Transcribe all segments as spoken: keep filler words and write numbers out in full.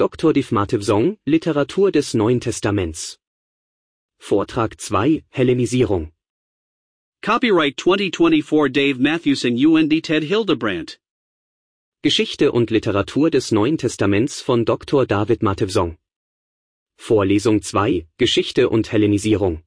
Doktor Dave Matevsong, Literatur des Neuen Testaments. Vortrag zwei, Hellenisierung. Copyright twenty twenty-four Dave Matthewson U N D Ted Hildebrandt. Geschichte und Literatur des Neuen Testaments von Doktor David Matevsong. Vorlesung zwei, Geschichte und Hellenisierung.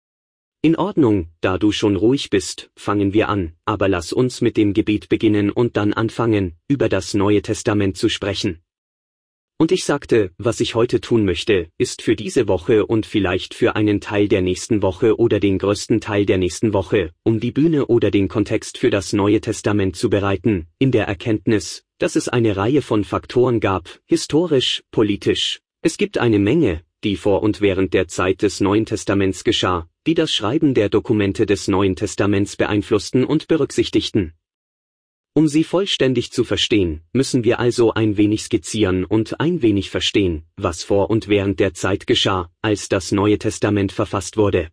In Ordnung, da du schon ruhig bist, fangen wir an, aber lass uns mit dem Gebet beginnen und dann anfangen, über das Neue Testament zu sprechen. Und ich sagte, was ich heute tun möchte, ist für diese Woche und vielleicht für einen Teil der nächsten Woche oder den größten Teil der nächsten Woche, um die Bühne oder den Kontext für das Neue Testament zu bereiten, in der Erkenntnis, dass es eine Reihe von Faktoren gab, historisch, politisch. Es gibt eine Menge, die vor und während der Zeit des Neuen Testaments geschah, die das Schreiben der Dokumente des Neuen Testaments beeinflussten und berücksichtigten. Um sie vollständig zu verstehen, müssen wir also ein wenig skizzieren und ein wenig verstehen, was vor und während der Zeit geschah, als das Neue Testament verfasst wurde.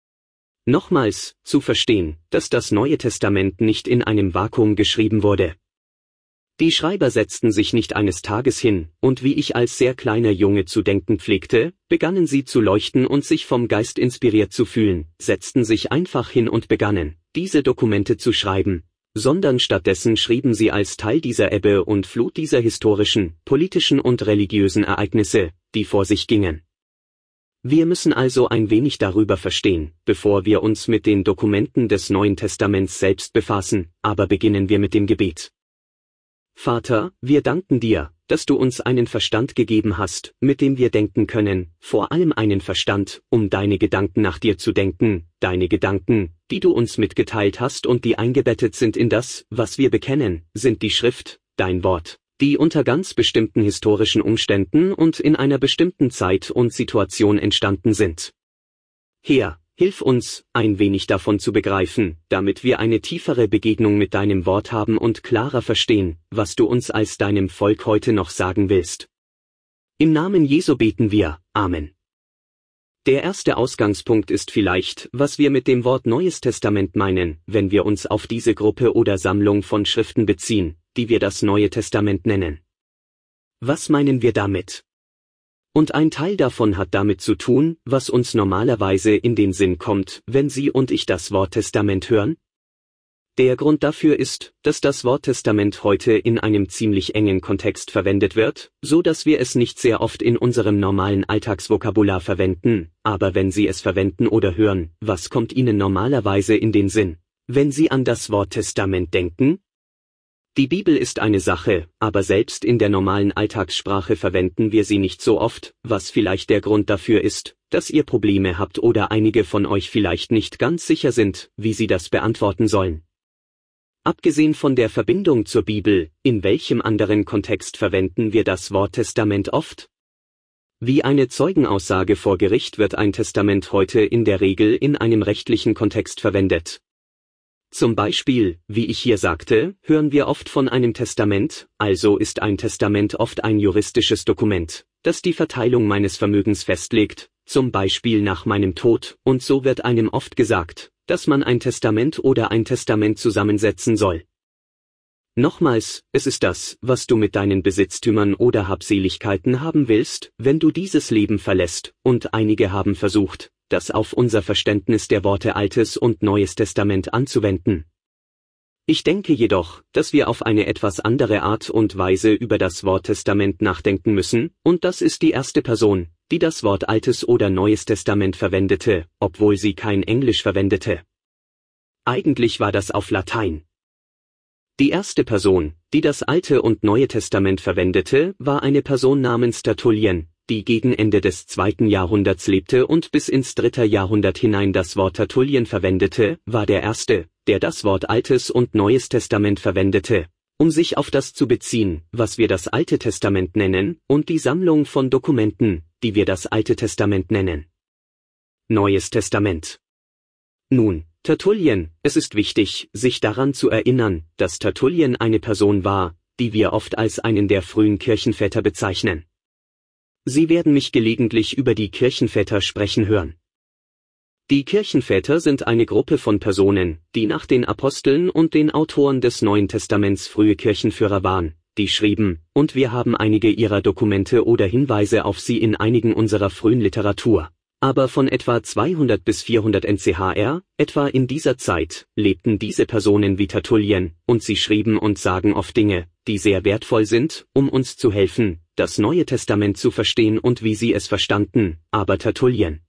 Nochmals, zu verstehen, dass das Neue Testament nicht in einem Vakuum geschrieben wurde. Die Schreiber setzten sich nicht eines Tages hin, und wie ich als sehr kleiner Junge zu denken pflegte, begannen sie zu leuchten und sich vom Geist inspiriert zu fühlen, setzten sich einfach hin und begannen, diese Dokumente zu schreiben, sondern stattdessen schrieben sie als Teil dieser Ebbe und Flut dieser historischen, politischen und religiösen Ereignisse, die vor sich gingen. Wir müssen also ein wenig darüber verstehen, bevor wir uns mit den Dokumenten des Neuen Testaments selbst befassen, aber beginnen wir mit dem Gebet. Vater, wir danken dir, dass du uns einen Verstand gegeben hast, mit dem wir denken können, vor allem einen Verstand, um deine Gedanken nach dir zu denken, deine Gedanken, die du uns mitgeteilt hast und die eingebettet sind in das, was wir bekennen, sind die Schrift, dein Wort, die unter ganz bestimmten historischen Umständen und in einer bestimmten Zeit und Situation entstanden sind. Herr, hilf uns, ein wenig davon zu begreifen, damit wir eine tiefere Begegnung mit deinem Wort haben und klarer verstehen, was du uns als deinem Volk heute noch sagen willst. Im Namen Jesu beten wir, Amen. Der erste Ausgangspunkt ist vielleicht, was wir mit dem Wort Neues Testament meinen, wenn wir uns auf diese Gruppe oder Sammlung von Schriften beziehen, die wir das Neue Testament nennen. Was meinen wir damit? Und ein Teil davon hat damit zu tun, was uns normalerweise in den Sinn kommt, wenn Sie und ich das Wort Testament hören. Der Grund dafür ist, dass das Wort Testament heute in einem ziemlich engen Kontext verwendet wird, so dass wir es nicht sehr oft in unserem normalen Alltagsvokabular verwenden, aber wenn Sie es verwenden oder hören, was kommt Ihnen normalerweise in den Sinn, wenn Sie an das Wort Testament denken? Die Bibel ist eine Sache, aber selbst in der normalen Alltagssprache verwenden wir sie nicht so oft, was vielleicht der Grund dafür ist, dass ihr Probleme habt oder einige von euch vielleicht nicht ganz sicher sind, wie sie das beantworten sollen. Abgesehen von der Verbindung zur Bibel, in welchem anderen Kontext verwenden wir das Wort Testament oft? Wie eine Zeugenaussage vor Gericht wird ein Testament heute in der Regel in einem rechtlichen Kontext verwendet. Zum Beispiel, wie ich hier sagte, hören wir oft von einem Testament, also ist ein Testament oft ein juristisches Dokument, das die Verteilung meines Vermögens festlegt, zum Beispiel nach meinem Tod, und so wird einem oft gesagt, dass man ein Testament oder ein Testament zusammensetzen soll. Nochmals, es ist das, was du mit deinen Besitztümern oder Habseligkeiten haben willst, wenn du dieses Leben verlässt, und einige haben versucht, das auf unser Verständnis der Worte Altes und Neues Testament anzuwenden. Ich denke jedoch, dass wir auf eine etwas andere Art und Weise über das Wort Testament nachdenken müssen, und das ist die erste Person, die das Wort Altes oder Neues Testament verwendete, obwohl sie kein Englisch verwendete. Eigentlich war das auf Latein. Die erste Person, die das Alte und Neue Testament verwendete, war eine Person namens Tertullien, die gegen Ende des zweiten Jahrhunderts lebte und bis ins dritte Jahrhundert hinein das Wort Tertullien verwendete, war der erste, der das Wort Altes und Neues Testament verwendete, um sich auf das zu beziehen, was wir das Alte Testament nennen, und die Sammlung von Dokumenten, die wir das Alte Testament nennen. Neues Testament. Nun, Tertullien, es ist wichtig, sich daran zu erinnern, dass Tertullien eine Person war, die wir oft als einen der frühen Kirchenväter bezeichnen. Sie werden mich gelegentlich über die Kirchenväter sprechen hören. Die Kirchenväter sind eine Gruppe von Personen, die nach den Aposteln und den Autoren des Neuen Testaments frühe Kirchenführer waren, die schrieben, und wir haben einige ihrer Dokumente oder Hinweise auf sie in einigen unserer frühen Literatur. Aber von etwa zweihundert bis vierhundert N C H R, etwa in dieser Zeit, lebten diese Personen wie Tertullien, und sie schrieben und sagen oft Dinge, die sehr wertvoll sind, um uns zu helfen, das Neue Testament zu verstehen und wie sie es verstanden, aber Tertullien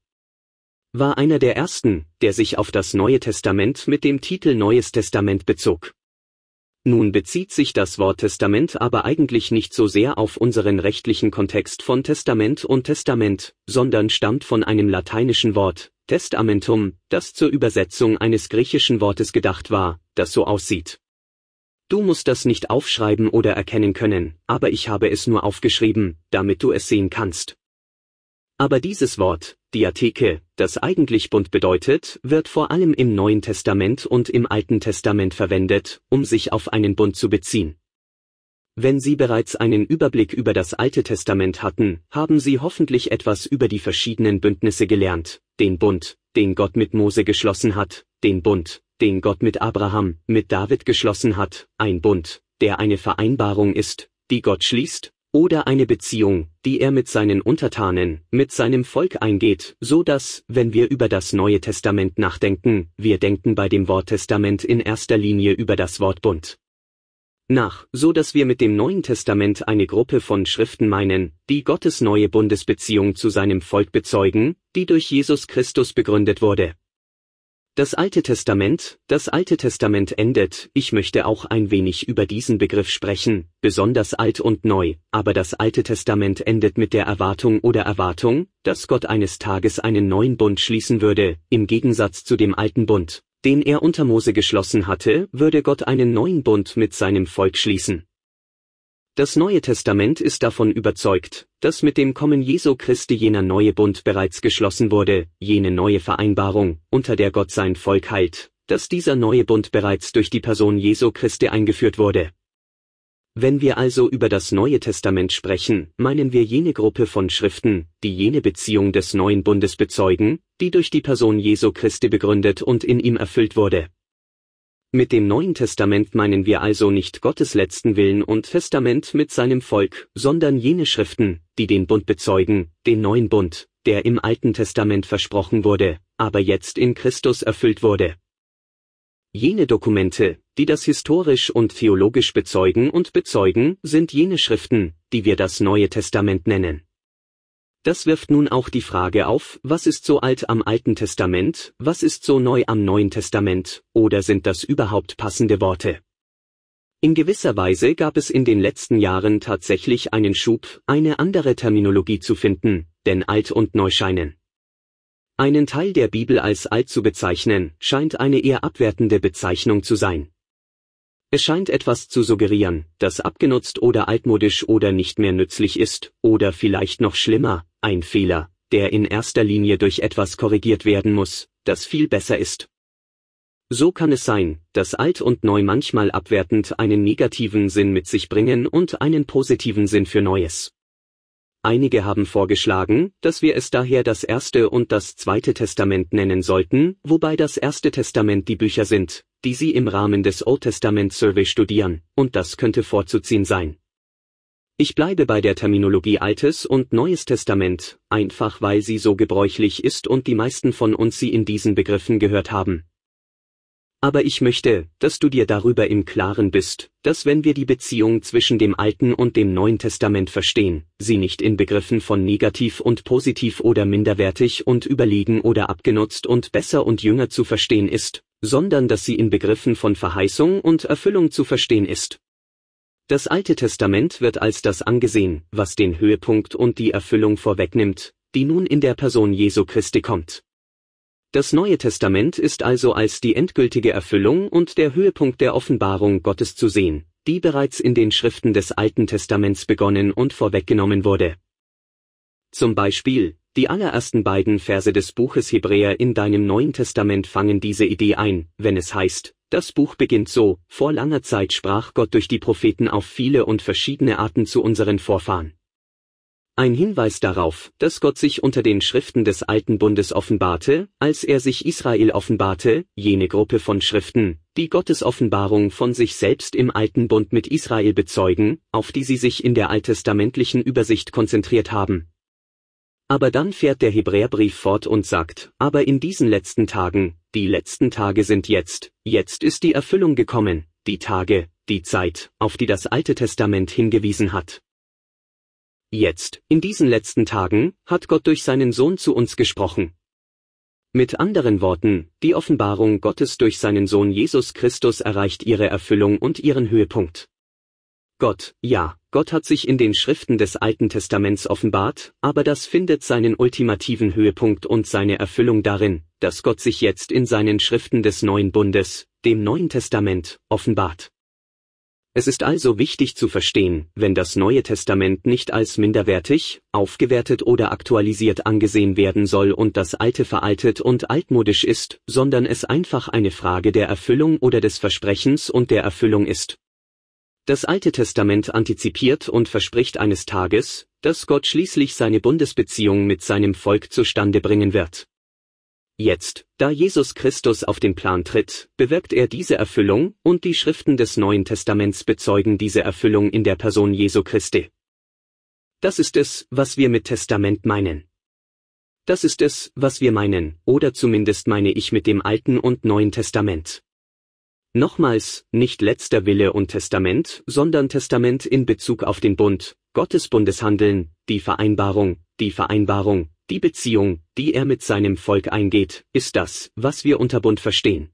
war einer der ersten, der sich auf das Neue Testament mit dem Titel Neues Testament bezog. Nun bezieht sich das Wort Testament aber eigentlich nicht so sehr auf unseren rechtlichen Kontext von Testament und Testament, sondern stammt von einem lateinischen Wort, testamentum, das zur Übersetzung eines griechischen Wortes gedacht war, das so aussieht. Du musst das nicht aufschreiben oder erkennen können, aber ich habe es nur aufgeschrieben, damit du es sehen kannst. Aber dieses Wort, Diatheke, das eigentlich Bund bedeutet, wird vor allem im Neuen Testament und im Alten Testament verwendet, um sich auf einen Bund zu beziehen. Wenn Sie bereits einen Überblick über das Alte Testament hatten, haben Sie hoffentlich etwas über die verschiedenen Bündnisse gelernt, den Bund, den Gott mit Mose geschlossen hat, den Bund, den Gott mit Abraham, mit David geschlossen hat, ein Bund, der eine Vereinbarung ist, die Gott schließt, oder eine Beziehung, die er mit seinen Untertanen, mit seinem Volk eingeht, so dass, wenn wir über das Neue Testament nachdenken, wir denken bei dem Wort Testament in erster Linie über das Wort Bund nach, so dass wir mit dem Neuen Testament eine Gruppe von Schriften meinen, die Gottes neue Bundesbeziehung zu seinem Volk bezeugen, die durch Jesus Christus begründet wurde. Das Alte Testament, das Alte Testament endet, ich möchte auch ein wenig über diesen Begriff sprechen, besonders alt und neu, aber das Alte Testament endet mit der Erwartung oder Erwartung, dass Gott eines Tages einen neuen Bund schließen würde, im Gegensatz zu dem alten Bund, den er unter Mose geschlossen hatte, würde Gott einen neuen Bund mit seinem Volk schließen. Das Neue Testament ist davon überzeugt, dass mit dem Kommen Jesu Christi jener neue Bund bereits geschlossen wurde, jene neue Vereinbarung, unter der Gott sein Volk heilt, dass dieser neue Bund bereits durch die Person Jesu Christi eingeführt wurde. Wenn wir also über das Neue Testament sprechen, meinen wir jene Gruppe von Schriften, die jene Beziehung des neuen Bundes bezeugen, die durch die Person Jesu Christi begründet und in ihm erfüllt wurde. Mit dem Neuen Testament meinen wir also nicht Gottes letzten Willen und Testament mit seinem Volk, sondern jene Schriften, die den Bund bezeugen, den neuen Bund, der im Alten Testament versprochen wurde, aber jetzt in Christus erfüllt wurde. Jene Dokumente, die das historisch und theologisch bezeugen und bezeugen, sind jene Schriften, die wir das Neue Testament nennen. Das wirft nun auch die Frage auf, was ist so alt am Alten Testament, was ist so neu am Neuen Testament, oder sind das überhaupt passende Worte? In gewisser Weise gab es in den letzten Jahren tatsächlich einen Schub, eine andere Terminologie zu finden, denn alt und neu scheinen. Einen Teil der Bibel als alt zu bezeichnen, scheint eine eher abwertende Bezeichnung zu sein. Es scheint etwas zu suggerieren, das abgenutzt oder altmodisch oder nicht mehr nützlich ist, oder vielleicht noch schlimmer, ein Fehler, der in erster Linie durch etwas korrigiert werden muss, das viel besser ist. So kann es sein, dass alt und neu manchmal abwertend einen negativen Sinn mit sich bringen und einen positiven Sinn für Neues. Einige haben vorgeschlagen, dass wir es daher das Erste und das Zweite Testament nennen sollten, wobei das Erste Testament die Bücher sind, die Sie im Rahmen des Old Testament Survey studieren, und das könnte vorzuziehen sein. Ich bleibe bei der Terminologie Altes und Neues Testament, einfach weil sie so gebräuchlich ist und die meisten von uns sie in diesen Begriffen gehört haben. Aber ich möchte, dass du dir darüber im Klaren bist, dass wenn wir die Beziehung zwischen dem Alten und dem Neuen Testament verstehen, sie nicht in Begriffen von negativ und positiv oder minderwertig und überlegen oder abgenutzt und besser und jünger zu verstehen ist, sondern dass sie in Begriffen von Verheißung und Erfüllung zu verstehen ist. Das Alte Testament wird als das angesehen, was den Höhepunkt und die Erfüllung vorwegnimmt, die nun in der Person Jesu Christi kommt. Das Neue Testament ist also als die endgültige Erfüllung und der Höhepunkt der Offenbarung Gottes zu sehen, die bereits in den Schriften des Alten Testaments begonnen und vorweggenommen wurde. Zum Beispiel, die allerersten beiden Verse des Buches Hebräer in deinem Neuen Testament fangen diese Idee ein, wenn es heißt, das Buch beginnt so, vor langer Zeit sprach Gott durch die Propheten auf viele und verschiedene Arten zu unseren Vorfahren. ein Hinweis darauf, dass Gott sich unter den Schriften des Alten Bundes offenbarte, als er sich Israel offenbarte, jene Gruppe von Schriften, die Gottes Offenbarung von sich selbst im Alten Bund mit Israel bezeugen, auf die sie sich in der alttestamentlichen Übersicht konzentriert haben. Aber dann fährt der Hebräerbrief fort und sagt, aber in diesen letzten Tagen, die letzten Tage sind jetzt, jetzt ist die Erfüllung gekommen, die Tage, die Zeit, auf die das Alte Testament hingewiesen hat. Jetzt, in diesen letzten Tagen, hat Gott durch seinen Sohn zu uns gesprochen. Mit anderen Worten, die Offenbarung Gottes durch seinen Sohn Jesus Christus erreicht ihre Erfüllung und ihren Höhepunkt. Gott, ja, Gott hat sich in den Schriften des Alten Testaments offenbart, aber das findet seinen ultimativen Höhepunkt und seine Erfüllung darin, dass Gott sich jetzt in seinen Schriften des Neuen Bundes, dem Neuen Testament, offenbart. Es ist also wichtig zu verstehen, wenn das Neue Testament nicht als minderwertig, aufgewertet oder aktualisiert angesehen werden soll und das Alte veraltet und altmodisch ist, sondern es einfach eine Frage der Erfüllung oder des Versprechens und der Erfüllung ist. Das Alte Testament antizipiert und verspricht eines Tages, dass Gott schließlich seine Bundesbeziehung mit seinem Volk zustande bringen wird. Jetzt, da Jesus Christus auf den Plan tritt, bewirkt er diese Erfüllung, und die Schriften des Neuen Testaments bezeugen diese Erfüllung in der Person Jesu Christi. Das ist es, was wir mit Testament meinen. Das ist es, was wir meinen, oder zumindest meine ich mit dem Alten und Neuen Testament. Nochmals, nicht letzter Wille und Testament, sondern Testament in Bezug auf den Bund, Gottes Bundeshandeln, die Vereinbarung, die Vereinbarung, die Beziehung, die er mit seinem Volk eingeht, ist das, was wir unter Bund verstehen.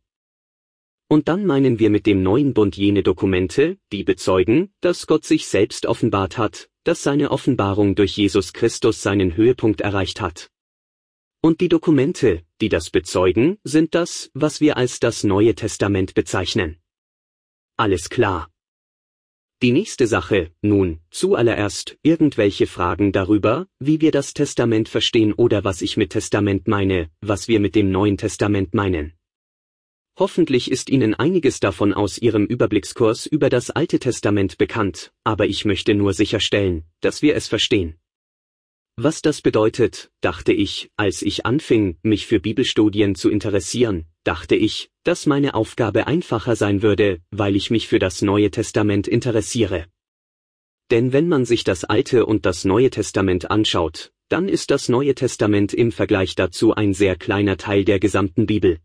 Und dann meinen wir mit dem neuen Bund jene Dokumente, die bezeugen, dass Gott sich selbst offenbart hat, dass seine Offenbarung durch Jesus Christus seinen Höhepunkt erreicht hat. Und die Dokumente, die das bezeugen, sind das, was wir als das Neue Testament bezeichnen. Alles klar. Die nächste Sache, nun, zuallererst, irgendwelche Fragen darüber, wie wir das Testament verstehen oder was ich mit Testament meine, was wir mit dem Neuen Testament meinen. Hoffentlich ist Ihnen einiges davon aus Ihrem Überblickskurs über das Alte Testament bekannt, aber ich möchte nur sicherstellen, dass wir es verstehen. Was das bedeutet, dachte ich, als ich anfing, mich für Bibelstudien zu interessieren, dachte ich, dass meine Aufgabe einfacher sein würde, weil ich mich für das Neue Testament interessiere. Denn wenn man sich das Alte und das Neue Testament anschaut, dann ist das Neue Testament im Vergleich dazu ein sehr kleiner Teil der gesamten Bibel.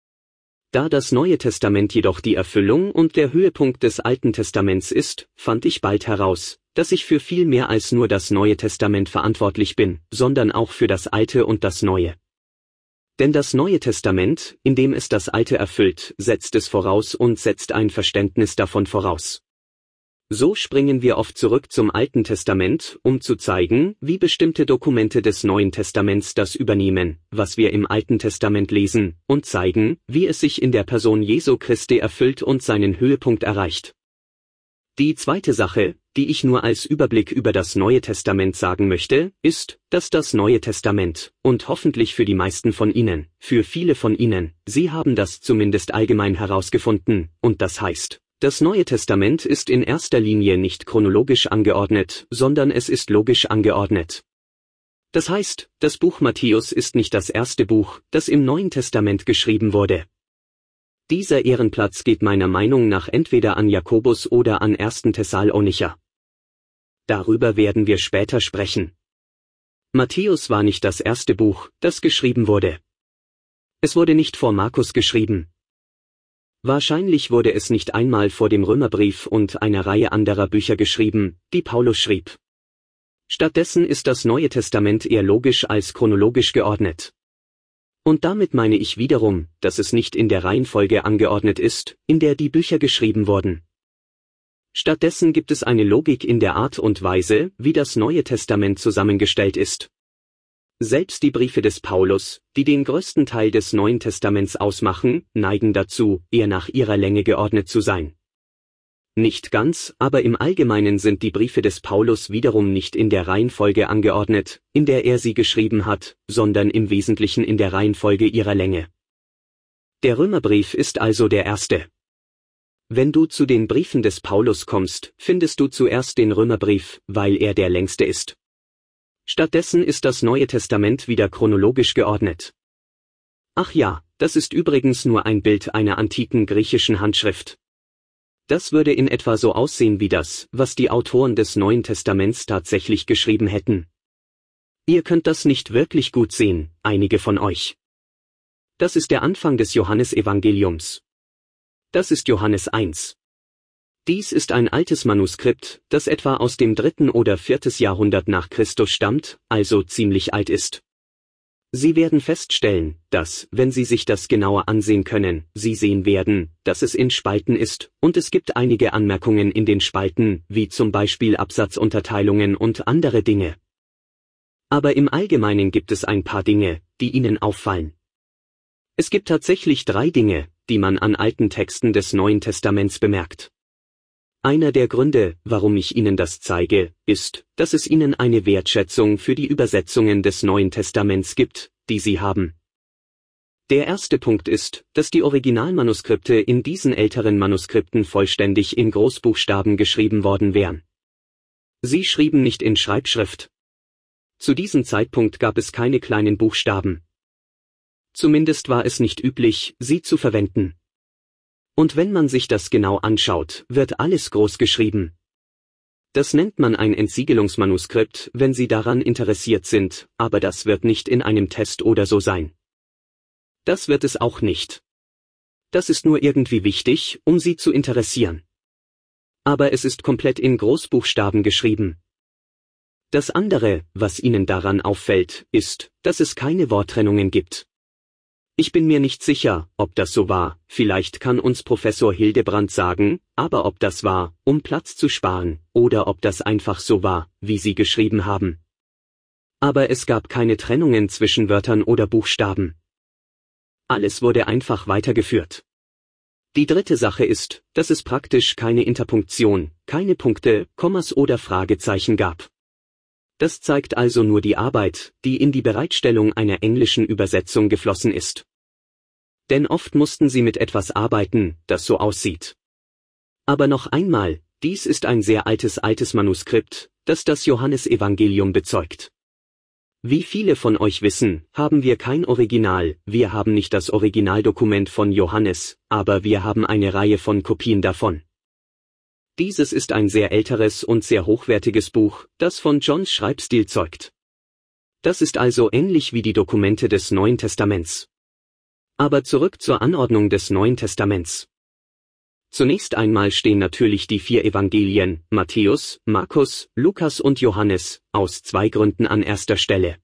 Da das Neue Testament jedoch die Erfüllung und der Höhepunkt des Alten Testaments ist, fand ich bald heraus, dass ich für viel mehr als nur das Neue Testament verantwortlich bin, sondern auch für das Alte und das Neue. Denn das Neue Testament, indem es das Alte erfüllt, setzt es voraus und setzt ein Verständnis davon voraus. So springen wir oft zurück zum Alten Testament, um zu zeigen, wie bestimmte Dokumente des Neuen Testaments das übernehmen, was wir im Alten Testament lesen, und zeigen, wie es sich in der Person Jesu Christi erfüllt und seinen Höhepunkt erreicht. Die zweite Sache, die ich nur als Überblick über das Neue Testament sagen möchte, ist, dass das Neue Testament, und hoffentlich für die meisten von Ihnen, für viele von Ihnen, Sie haben das zumindest allgemein herausgefunden, und das heißt, das Neue Testament ist in erster Linie nicht chronologisch angeordnet, sondern es ist logisch angeordnet. Das heißt, das Buch Matthäus ist nicht das erste Buch, das im Neuen Testament geschrieben wurde. Dieser Ehrenplatz geht meiner Meinung nach entweder an Jakobus oder an ersten Thessalonicher. Darüber werden wir später sprechen. Matthäus war nicht das erste Buch, das geschrieben wurde. Es wurde nicht vor Markus geschrieben. Wahrscheinlich wurde es nicht einmal vor dem Römerbrief und einer Reihe anderer Bücher geschrieben, die Paulus schrieb. Stattdessen ist das Neue Testament eher logisch als chronologisch geordnet. Und damit meine ich wiederum, dass es nicht in der Reihenfolge angeordnet ist, in der die Bücher geschrieben wurden. Stattdessen gibt es eine Logik in der Art und Weise, wie das Neue Testament zusammengestellt ist. Selbst die Briefe des Paulus, die den größten Teil des Neuen Testaments ausmachen, neigen dazu, eher nach ihrer Länge geordnet zu sein. Nicht ganz, aber im Allgemeinen sind die Briefe des Paulus wiederum nicht in der Reihenfolge angeordnet, in der er sie geschrieben hat, sondern im Wesentlichen in der Reihenfolge ihrer Länge. Der Römerbrief ist also der erste. Wenn du zu den Briefen des Paulus kommst, findest du zuerst den Römerbrief, weil er der längste ist. Stattdessen ist das Neue Testament wieder chronologisch geordnet. Ach ja, das ist übrigens nur ein Bild einer antiken griechischen Handschrift. Das würde in etwa so aussehen wie das, was die Autoren des Neuen Testaments tatsächlich geschrieben hätten. Ihr könnt das nicht wirklich gut sehen, einige von euch. Das ist der Anfang des Johannesevangeliums. Das ist Johannes eins. Dies ist ein altes Manuskript, das etwa aus dem dritten oder viertes Jahrhundert nach Christus stammt, also ziemlich alt ist. Sie werden feststellen, dass, wenn Sie sich das genauer ansehen können, Sie sehen werden, dass es in Spalten ist, und es gibt einige Anmerkungen in den Spalten, wie zum Beispiel Absatzunterteilungen und andere Dinge. Aber im Allgemeinen gibt es ein paar Dinge, die Ihnen auffallen. Es gibt tatsächlich drei Dinge, die man an alten Texten des Neuen Testaments bemerkt. Einer der Gründe, warum ich Ihnen das zeige, ist, dass es Ihnen eine Wertschätzung für die Übersetzungen des Neuen Testaments gibt, die Sie haben. Der erste Punkt ist, dass die Originalmanuskripte in diesen älteren Manuskripten vollständig in Großbuchstaben geschrieben worden wären. Sie schrieben nicht in Schreibschrift. Zu diesem Zeitpunkt gab es keine kleinen Buchstaben. Zumindest war es nicht üblich, sie zu verwenden. Und wenn man sich das genau anschaut, wird alles groß geschrieben. Das nennt man ein Entsiegelungsmanuskript, wenn Sie daran interessiert sind, aber das wird nicht in einem Test oder so sein. Das wird es auch nicht. Das ist nur irgendwie wichtig, um Sie zu interessieren. Aber es ist komplett in Großbuchstaben geschrieben. Das andere, was Ihnen daran auffällt, ist, dass es keine Worttrennungen gibt. Ich bin mir nicht sicher, ob das so war, vielleicht kann uns Professor Hildebrand sagen, aber ob das war, um Platz zu sparen, oder ob das einfach so war, wie Sie geschrieben haben. Aber es gab keine Trennungen zwischen Wörtern oder Buchstaben. Alles wurde einfach weitergeführt. Die dritte Sache ist, dass es praktisch keine Interpunktion, keine Punkte, Kommas oder Fragezeichen gab. Das zeigt also nur die Arbeit, die in die Bereitstellung einer englischen Übersetzung geflossen ist. Denn oft mussten sie mit etwas arbeiten, das so aussieht. Aber noch einmal, dies ist ein sehr altes altes Manuskript, das das Johannesevangelium bezeugt. Wie viele von euch wissen, haben wir kein Original, wir haben nicht das Originaldokument von Johannes, aber wir haben eine Reihe von Kopien davon. Dieses ist ein sehr älteres und sehr hochwertiges Buch, das von Johns Schreibstil zeugt. Das ist also ähnlich wie die Dokumente des Neuen Testaments. Aber zurück zur Anordnung des Neuen Testaments. Zunächst einmal stehen natürlich die vier Evangelien, Matthäus, Markus, Lukas und Johannes, aus zwei Gründen an erster Stelle.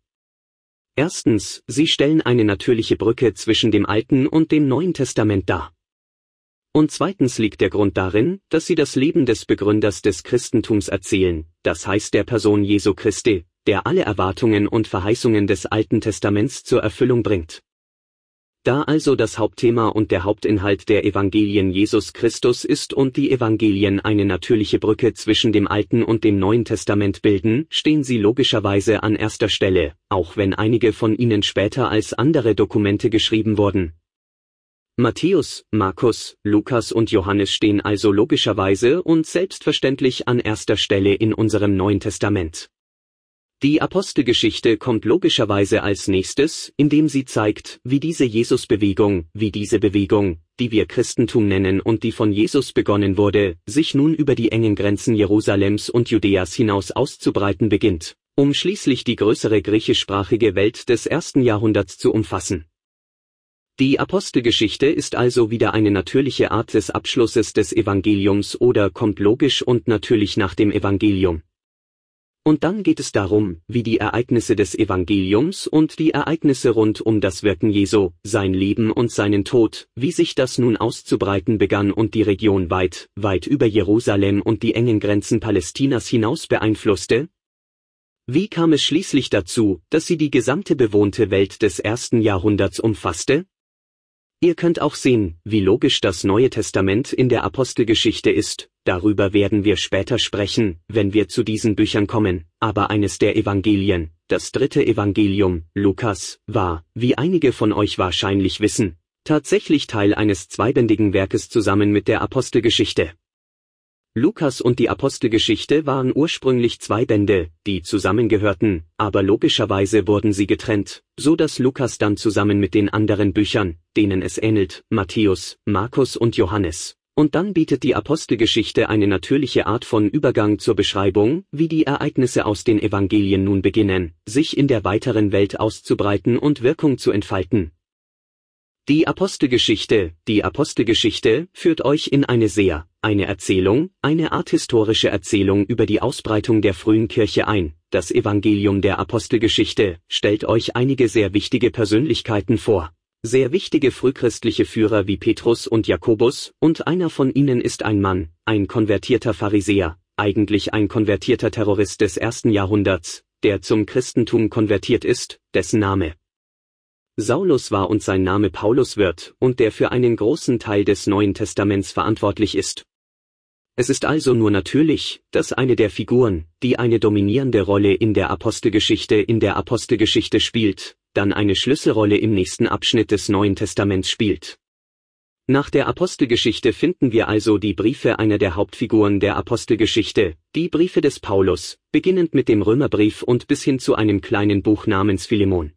Erstens, sie stellen eine natürliche Brücke zwischen dem Alten und dem Neuen Testament dar. Und zweitens liegt der Grund darin, dass sie das Leben des Begründers des Christentums erzählen, das heißt der Person Jesu Christi, der alle Erwartungen und Verheißungen des Alten Testaments zur Erfüllung bringt. Da also das Hauptthema und der Hauptinhalt der Evangelien Jesus Christus ist und die Evangelien eine natürliche Brücke zwischen dem Alten und dem Neuen Testament bilden, stehen sie logischerweise an erster Stelle, auch wenn einige von ihnen später als andere Dokumente geschrieben wurden. Matthäus, Markus, Lukas und Johannes stehen also logischerweise und selbstverständlich an erster Stelle in unserem Neuen Testament. Die Apostelgeschichte kommt logischerweise als nächstes, indem sie zeigt, wie diese Jesus-Bewegung, wie diese Bewegung, die wir Christentum nennen und die von Jesus begonnen wurde, sich nun über die engen Grenzen Jerusalems und Judäas hinaus auszubreiten beginnt, um schließlich die größere griechischsprachige Welt des ersten Jahrhunderts zu umfassen. Die Apostelgeschichte ist also wieder eine natürliche Art des Abschlusses des Evangeliums oder kommt logisch und natürlich nach dem Evangelium. Und dann geht es darum, wie die Ereignisse des Evangeliums und die Ereignisse rund um das Wirken Jesu, sein Leben und seinen Tod, wie sich das nun auszubreiten begann und die Region weit, weit über Jerusalem und die engen Grenzen Palästinas hinaus beeinflusste. Wie kam es schließlich dazu, dass sie die gesamte bewohnte Welt des ersten Jahrhunderts umfasste? Ihr könnt auch sehen, wie logisch das Neue Testament in der Apostelgeschichte ist, darüber werden wir später sprechen, wenn wir zu diesen Büchern kommen, aber eines der Evangelien, das dritte Evangelium, Lukas, war, wie einige von euch wahrscheinlich wissen, tatsächlich Teil eines zweibändigen Werkes zusammen mit der Apostelgeschichte. Lukas und die Apostelgeschichte waren ursprünglich zwei Bände, die zusammengehörten, aber logischerweise wurden sie getrennt, so dass Lukas dann zusammen mit den anderen Büchern, denen es ähnelt, Matthäus, Markus und Johannes. Und dann bietet die Apostelgeschichte eine natürliche Art von Übergang zur Beschreibung, wie die Ereignisse aus den Evangelien nun beginnen, sich in der weiteren Welt auszubreiten und Wirkung zu entfalten. Die Apostelgeschichte, die Apostelgeschichte führt euch in eine sehr, eine Erzählung, eine Art historische Erzählung über die Ausbreitung der frühen Kirche ein. Das Evangelium der Apostelgeschichte stellt euch einige sehr wichtige Persönlichkeiten vor. Sehr wichtige frühchristliche Führer wie Petrus und Jakobus, und einer von ihnen ist ein Mann, ein konvertierter Pharisäer, eigentlich ein konvertierter Terrorist des ersten Jahrhunderts, der zum Christentum konvertiert ist, dessen Name Saulus war und sein Name Paulus wird und der für einen großen Teil des Neuen Testaments verantwortlich ist. Es ist also nur natürlich, dass eine der Figuren, die eine dominierende Rolle in der Apostelgeschichte in der Apostelgeschichte spielt, dann eine Schlüsselrolle im nächsten Abschnitt des Neuen Testaments spielt. Nach der Apostelgeschichte finden wir also die Briefe einer der Hauptfiguren der Apostelgeschichte, die Briefe des Paulus, beginnend mit dem Römerbrief und bis hin zu einem kleinen Buch namens Philemon.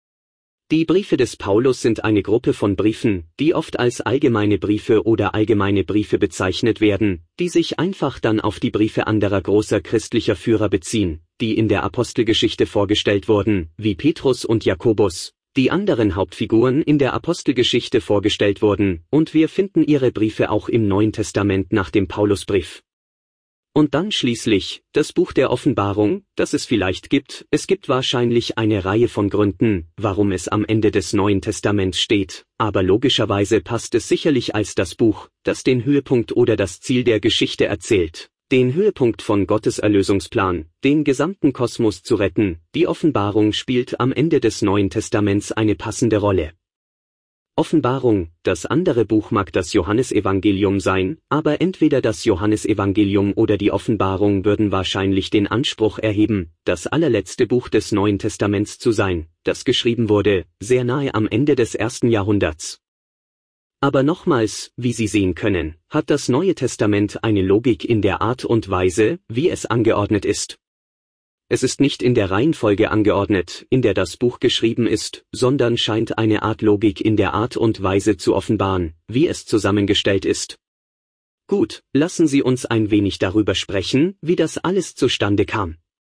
Die Briefe des Paulus sind eine Gruppe von Briefen, die oft als allgemeine Briefe oder allgemeine Briefe bezeichnet werden, die sich einfach dann auf die Briefe anderer großer christlicher Führer beziehen, die in der Apostelgeschichte vorgestellt wurden, wie Petrus und Jakobus, die anderen Hauptfiguren in der Apostelgeschichte vorgestellt wurden, und wir finden ihre Briefe auch im Neuen Testament nach dem Paulusbrief. Und dann schließlich, das Buch der Offenbarung, das es vielleicht gibt. Es gibt wahrscheinlich eine Reihe von Gründen, warum es am Ende des Neuen Testaments steht, aber logischerweise passt es sicherlich als das Buch, das den Höhepunkt oder das Ziel der Geschichte erzählt, den Höhepunkt von Gottes Erlösungsplan, den gesamten Kosmos zu retten. Die Offenbarung spielt am Ende des Neuen Testaments eine passende Rolle. Offenbarung, das andere Buch mag das Johannesevangelium sein, aber entweder das Johannesevangelium oder die Offenbarung würden wahrscheinlich den Anspruch erheben, das allerletzte Buch des Neuen Testaments zu sein, das geschrieben wurde, sehr nahe am Ende des ersten Jahrhunderts. Aber nochmals, wie Sie sehen können, hat das Neue Testament eine Logik in der Art und Weise, wie es angeordnet ist. Es ist nicht in der Reihenfolge angeordnet, in der das Buch geschrieben ist, sondern scheint eine Art Logik in der Art und Weise zu offenbaren, wie es zusammengestellt ist. Gut, lassen Sie uns ein wenig darüber sprechen, wie das alles zustande kam.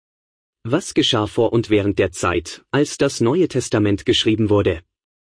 Was geschah vor und während der Zeit, als das Neue Testament geschrieben wurde?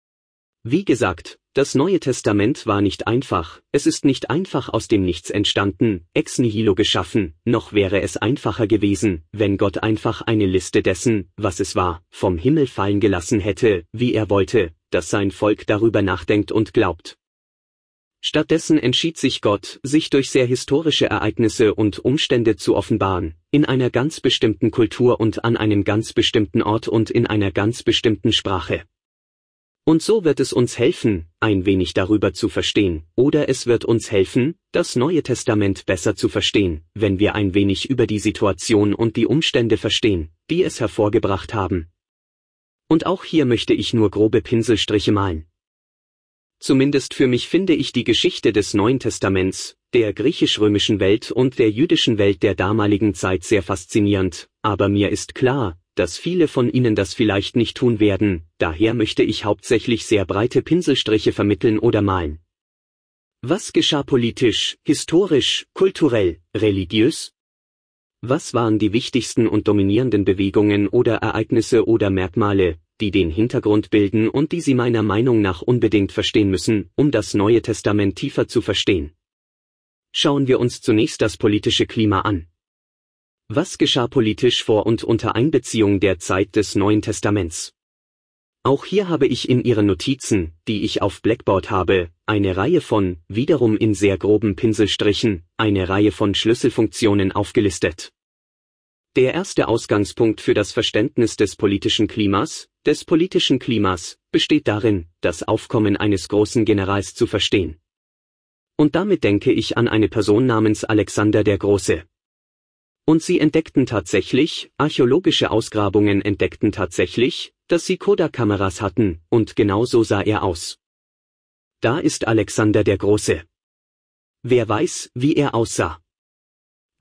Wie gesagt, das Neue Testament war nicht einfach, es ist nicht einfach aus dem Nichts entstanden, ex nihilo geschaffen, noch wäre es einfacher gewesen, wenn Gott einfach eine Liste dessen, was es war, vom Himmel fallen gelassen hätte, wie er wollte, dass sein Volk darüber nachdenkt und glaubt. Stattdessen entschied sich Gott, sich durch sehr historische Ereignisse und Umstände zu offenbaren, in einer ganz bestimmten Kultur und an einem ganz bestimmten Ort und in einer ganz bestimmten Sprache. Und so wird es uns helfen, ein wenig darüber zu verstehen, oder es wird uns helfen, das Neue Testament besser zu verstehen, wenn wir ein wenig über die Situation und die Umstände verstehen, die es hervorgebracht haben. Und auch hier möchte ich nur grobe Pinselstriche malen. Zumindest für mich finde ich die Geschichte des Neuen Testaments, der griechisch-römischen Welt und der jüdischen Welt der damaligen Zeit sehr faszinierend, aber mir ist klar, dass viele von Ihnen das vielleicht nicht tun werden, daher möchte ich hauptsächlich sehr breite Pinselstriche vermitteln oder malen. Was geschah politisch, historisch, kulturell, religiös? Was waren die wichtigsten und dominierenden Bewegungen oder Ereignisse oder Merkmale, die den Hintergrund bilden und die Sie meiner Meinung nach unbedingt verstehen müssen, um das Neue Testament tiefer zu verstehen? Schauen wir uns zunächst das politische Klima an. Was geschah politisch vor und unter Einbeziehung der Zeit des Neuen Testaments? Auch hier habe ich in Ihren Notizen, die ich auf Blackboard habe, eine Reihe von, wiederum in sehr groben Pinselstrichen, eine Reihe von Schlüsselfunktionen aufgelistet. Der erste Ausgangspunkt für das Verständnis des politischen Klimas, des politischen Klimas, besteht darin, das Aufkommen eines großen Generals zu verstehen. Und damit denke ich an eine Person namens Alexander der Große. Und sie entdeckten tatsächlich, archäologische Ausgrabungen entdeckten tatsächlich, dass sie Kodak-Kameras hatten, und genau so sah er aus. Da ist Alexander der Große. Wer weiß, wie er aussah?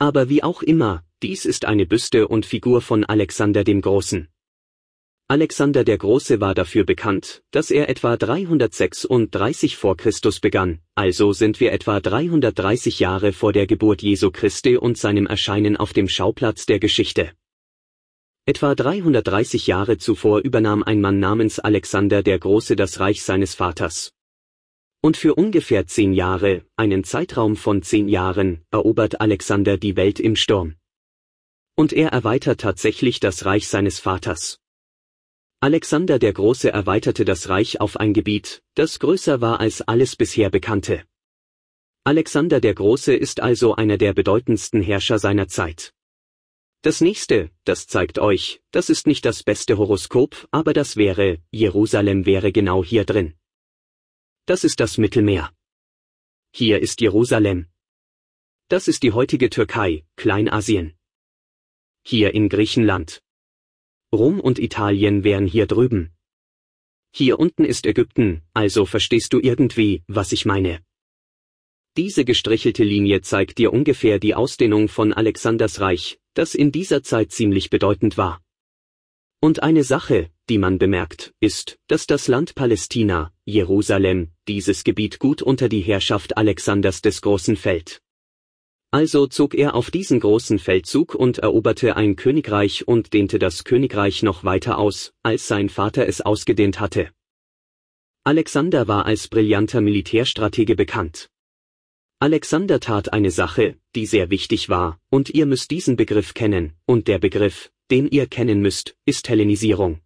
Aber wie auch immer, dies ist eine Büste und Figur von Alexander dem Großen. Alexander der Große war dafür bekannt, dass er etwa dreihundertsechsunddreißig vor Christus begann, also sind wir etwa dreihundertdreißig Jahre vor der Geburt Jesu Christi und seinem Erscheinen auf dem Schauplatz der Geschichte. Etwa dreihundertdreißig Jahre zuvor übernahm ein Mann namens Alexander der Große das Reich seines Vaters. Und für ungefähr zehn Jahre, einen Zeitraum von zehn Jahren, erobert Alexander die Welt im Sturm. Und er erweitert tatsächlich das Reich seines Vaters. Alexander der Große erweiterte das Reich auf ein Gebiet, das größer war als alles bisher Bekannte. Alexander der Große ist also einer der bedeutendsten Herrscher seiner Zeit. Das nächste, das zeigt euch, das ist nicht das beste Horoskop, aber das wäre, Jerusalem wäre genau hier drin. Das ist das Mittelmeer. Hier ist Jerusalem. Das ist die heutige Türkei, Kleinasien. Hier in Griechenland. Rom und Italien wären hier drüben. Hier unten ist Ägypten, also verstehst du irgendwie, was ich meine. Diese gestrichelte Linie zeigt dir ungefähr die Ausdehnung von Alexanders Reich, das in dieser Zeit ziemlich bedeutend war. Und eine Sache, die man bemerkt, ist, dass das Land Palästina, Jerusalem, dieses Gebiet gut unter die Herrschaft Alexanders des Großen fällt. Also zog er auf diesen großen Feldzug und eroberte ein Königreich und dehnte das Königreich noch weiter aus, als sein Vater es ausgedehnt hatte. Alexander war als brillanter Militärstratege bekannt. Alexander tat eine Sache, die sehr wichtig war, und ihr müsst diesen Begriff kennen, und der Begriff, den ihr kennen müsst, ist Hellenisierung.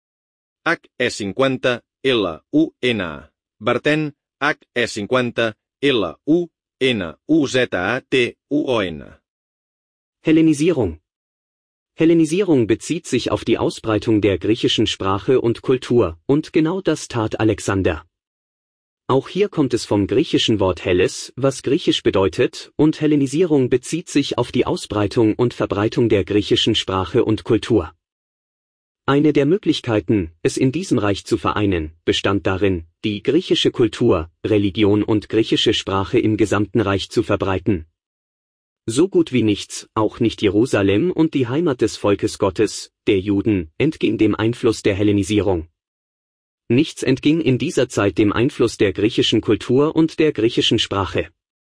H E cinquanta L U N A. Verten, H E cinquanta L U N U Z A T U O N. Hellenisierung. Hellenisierung bezieht sich auf die Ausbreitung der griechischen Sprache und Kultur, und genau das tat Alexander. Auch hier kommt es vom griechischen Wort Helles, was griechisch bedeutet, und Hellenisierung bezieht sich auf die Ausbreitung und Verbreitung der griechischen Sprache und Kultur. Eine der Möglichkeiten, es in diesem Reich zu vereinen, bestand darin, die griechische Kultur, Religion und griechische Sprache im gesamten Reich zu verbreiten. So gut wie nichts, auch nicht Jerusalem und die Heimat des Volkes Gottes, der Juden, entging dem Einfluss der Hellenisierung. Nichts entging in dieser Zeit dem Einfluss der griechischen Kultur und der griechischen Sprache.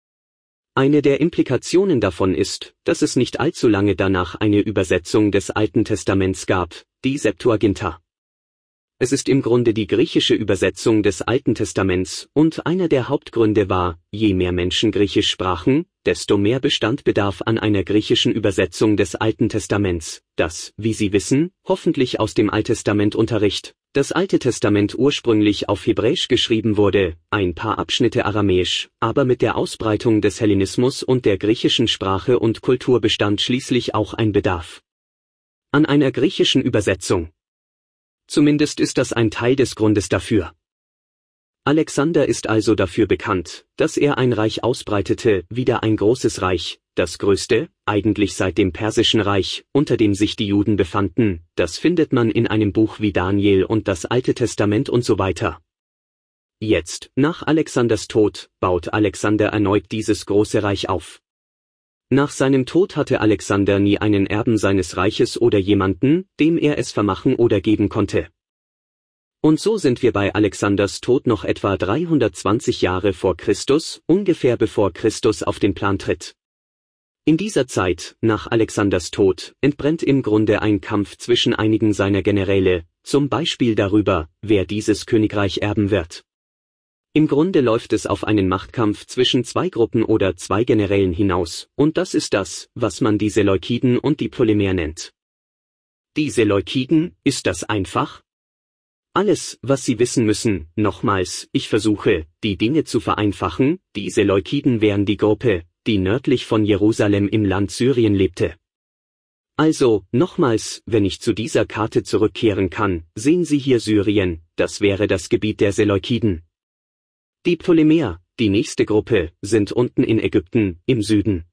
Eine der Implikationen davon ist, dass es nicht allzu lange danach eine Übersetzung des Alten Testaments gab, die Septuaginta. Es ist im Grunde die griechische Übersetzung des Alten Testaments, und einer der Hauptgründe war, je mehr Menschen Griechisch sprachen, desto mehr bestand Bedarf an einer griechischen Übersetzung des Alten Testaments, das, wie Sie wissen, hoffentlich aus dem Alttestamentunterricht, das Alte Testament ursprünglich auf Hebräisch geschrieben wurde, ein paar Abschnitte Aramäisch, aber mit der Ausbreitung des Hellenismus und der griechischen Sprache und Kultur bestand schließlich auch ein Bedarf an einer griechischen Übersetzung. Zumindest ist das ein Teil des Grundes dafür. Alexander ist also dafür bekannt, dass er ein Reich ausbreitete, wieder ein großes Reich, das größte, eigentlich seit dem Persischen Reich, unter dem sich die Juden befanden, das findet man in einem Buch wie Daniel und das Alte Testament und so weiter. Jetzt, nach Alexanders Tod, baut Alexander erneut dieses große Reich auf. Nach seinem Tod hatte Alexander nie einen Erben seines Reiches oder jemanden, dem er es vermachen oder geben konnte. Und so sind wir bei Alexanders Tod noch etwa dreihundertzwanzig Jahre vor Christus, ungefähr bevor Christus auf den Plan tritt. In dieser Zeit, nach Alexanders Tod, entbrennt im Grunde ein Kampf zwischen einigen seiner Generäle, zum Beispiel darüber, wer dieses Königreich erben wird. Im Grunde läuft es auf einen Machtkampf zwischen zwei Gruppen oder zwei Generälen hinaus, und das ist das, was man die Seleukiden und die Ptolemäer nennt. Die Seleukiden, ist das einfach? Alles, was Sie wissen müssen, nochmals, ich versuche, die Dinge zu vereinfachen, die Seleukiden wären die Gruppe, die nördlich von Jerusalem im Land Syrien lebte. Also, nochmals, wenn ich zu dieser Karte zurückkehren kann, sehen Sie hier Syrien, das wäre das Gebiet der Seleukiden. Die Ptolemäer, die nächste Gruppe, sind unten in Ägypten, im Süden.